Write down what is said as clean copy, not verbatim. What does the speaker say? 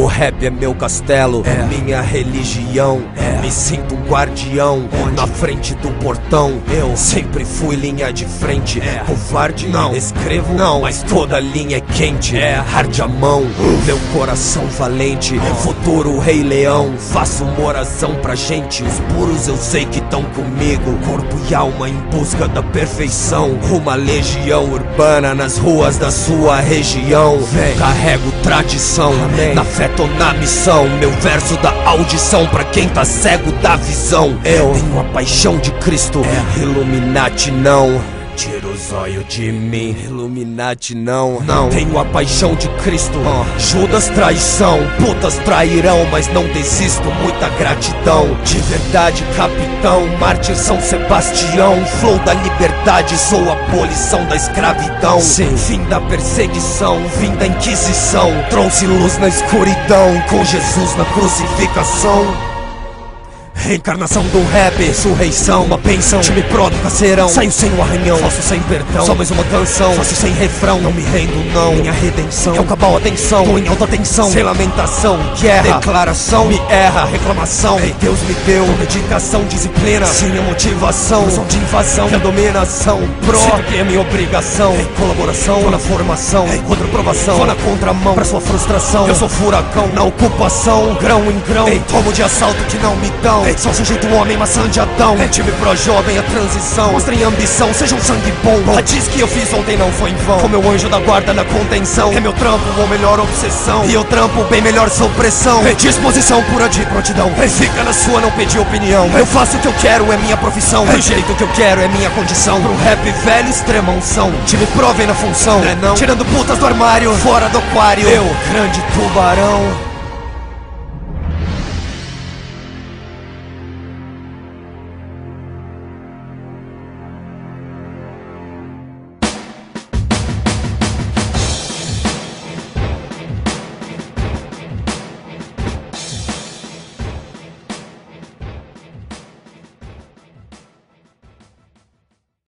O rap é meu castelo, minha religião. Me sinto um guardião na frente do portão. Eu sempre fui linha de frente. Covarde não, escrevo não, mas toda linha é quente. Hard a mão, meu coração valente. Futuro rei leão, faço uma oração pra gente. Os puros eu sei que tão comigo, corpo e alma em busca da perfeição. Uma legião urbana nas ruas da sua região. Carrego tradição, na fé tô na missão. Meu verso dá audição pra quem tá cego da visão. Eu tenho a paixão de Cristo, Illuminati não. Tira os olhos de mim, Illuminati não. Tenho a paixão de Cristo, Judas traição. Putas trairão, mas não desisto, muita gratidão. De verdade capitão, mártir São Sebastião. Flow da liberdade, sou a abolição da escravidão. Sim. Fim da perseguição, vim da inquisição. Trouxe luz na escuridão, com Jesus na crucificação. Reencarnação do rap, ressurreição, uma bênção. Time pro do caseirão, saio sem o arranhão, faço sem perdão, só mais uma canção, faço sem refrão. Não me rendo não, minha redenção é o cabal, atenção, tô em alta tensão, sem lamentação, guerra, declaração, me erra, reclamação. Deus me deu dedicação, disciplina, sim a motivação, som de invasão, a dominação. Pro, que é minha obrigação, colaboração, tô na formação, outra provação, tô na contramão, pra sua frustração. Eu sou furacão, na ocupação, grão em grão, tomo de assalto que não me dão. Sou sujeito homem, maçã de Adão. Time pro jovem, a transição. Mostrem ambição, seja um sangue bom. A diz que eu fiz ontem não foi em vão. Com meu anjo da guarda na contenção. É meu trampo, ou melhor obsessão. E eu trampo bem melhor supressão. Disposição pura de prontidão. Fica na sua, não pedir opinião. Eu faço o que eu quero, é minha profissão. Do jeito que eu quero, é minha condição. Pro rap velho, extrema unção. Time pro vem na função, não. Tirando putas do armário, fora do aquário. Eu, grande tubarão.